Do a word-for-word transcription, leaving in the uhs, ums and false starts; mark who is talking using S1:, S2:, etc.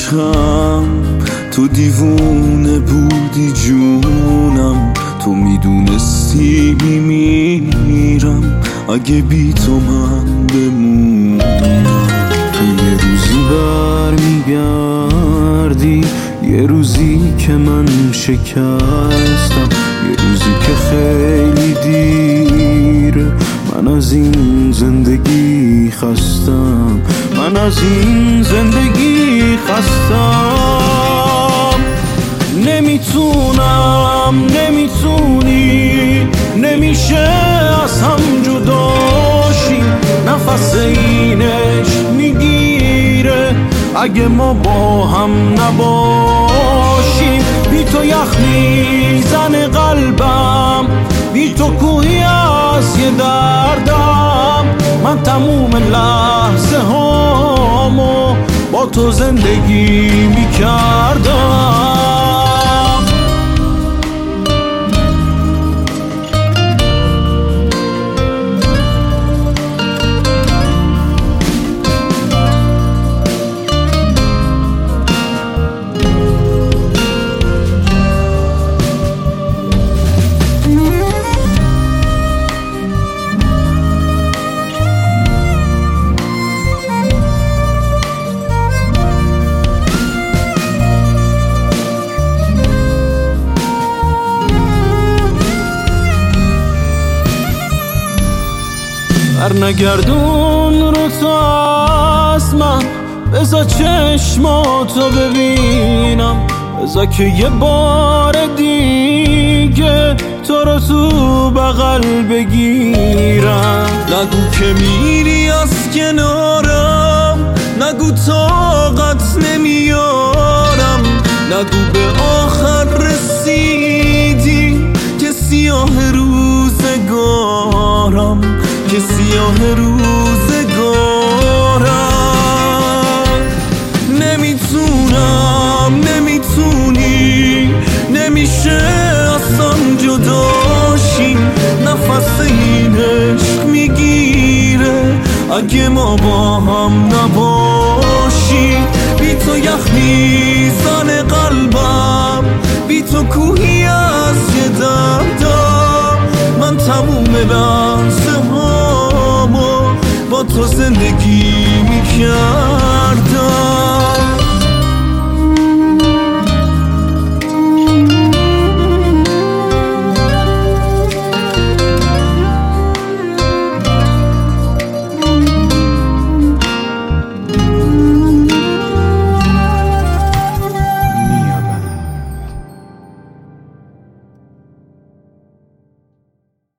S1: عشقم، تو دیوونه بودی جونم، تو میدونستی میمیرم اگه بی تو من بمونم. تو یه روزی بر میگردی، یه روزی که من شکستم، یه روزی که خیلی دیره، من از این زندگی خستم، من از این زندگی خستم. نمیتونم، نمیتونی، نمیشه از هم جداشیم، نفس اینش میگیره اگه ما با هم نباشیم. بی تو یخ میزنه قلبم، بی تو کوهی از یه دردم، من تموم لحظه هامو با تو زندگی میکردم. بر نگردون رو تو از من، بذار چشماتو ببینم، بذار که یه بار دیگه تو رو تو بغل بگیرم.
S2: نگو که میری از کنارم، نگو طاقت نمیارم، نگو به آخر رسیدی که سیاه روزگارم، که سیاه روزگارم. نمیتونم، نمیتونی، نمیشه اصلا جداشیم، نفس این عشق میگیره اگه ما با هم نباشیم. بی تو یخ میزنه قلبم، بی تو کوهی از یه دردم، من تموم لحظه هامو با تو زندگی میکردم.